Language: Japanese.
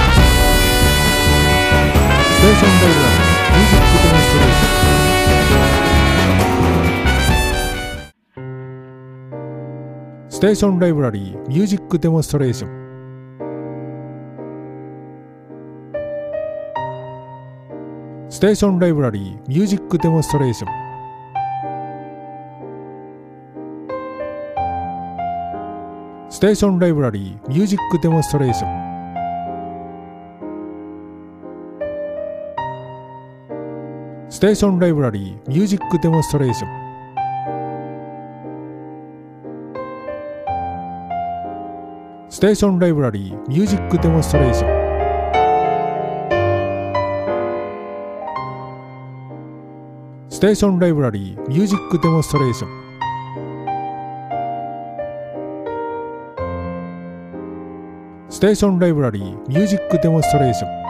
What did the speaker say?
ステーションライブラリミュージックデモンストレーション。ステーションライブラリーミュージックデモンストレーション。ステーションライブラリーミュージックデモンストレーション。ステーションライブラリーミュージックデモンストレーション。ステーションライブラリーミュージックデモンストレーション。ステーションライブラリーミュージックデモンストレーション。ステーションライブラリーミュージックデモンストレーション。ステーションライブラリーミュージックデモンストレーション。